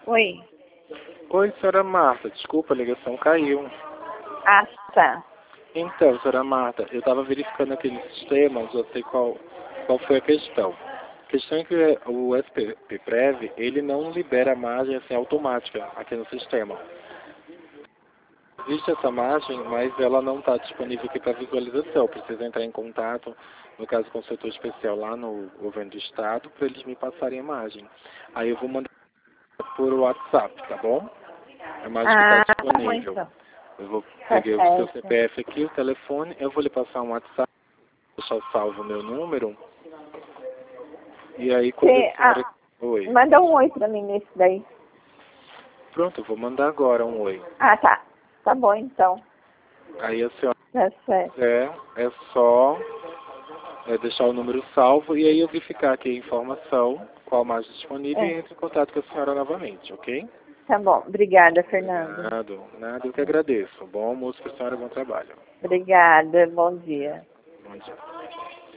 Oi. Oi, senhora Marta. Desculpa, a ligação caiu. Ah, tá. Então, senhora Marta, eu estava verificando aquele sistema, já sei qual foi a questão. A questão é que o SPPrev, ele não libera a margem assim, automática aqui no sistema. Existe essa margem, mas ela não está disponível aqui para visualização. Precisa entrar em contato, no caso com o setor especial lá no governo do estado, para eles me passarem a margem. Aí eu vou mandar por WhatsApp, tá bom? A margem que está Tá bom, disponível. então. Eu vou Tá pegar o seu certo. CPF aqui, o telefone, eu vou lhe passar um WhatsApp, deixar salvo o meu número. E aí quando a senhora... Oi. Manda um oi pra mim nesse daí. Pronto, eu vou mandar agora um oi. Ah, tá. Tá bom, então. Aí a senhora Tá certo. é só deixar o número salvo e aí eu verificar aqui a informação, qual margem disponível e entre em contato com a senhora novamente, ok? Tá bom. Obrigada, Fernando. Nada, eu que agradeço. Bom almoço para a senhora, bom trabalho. Obrigada. Bom dia. Bom dia.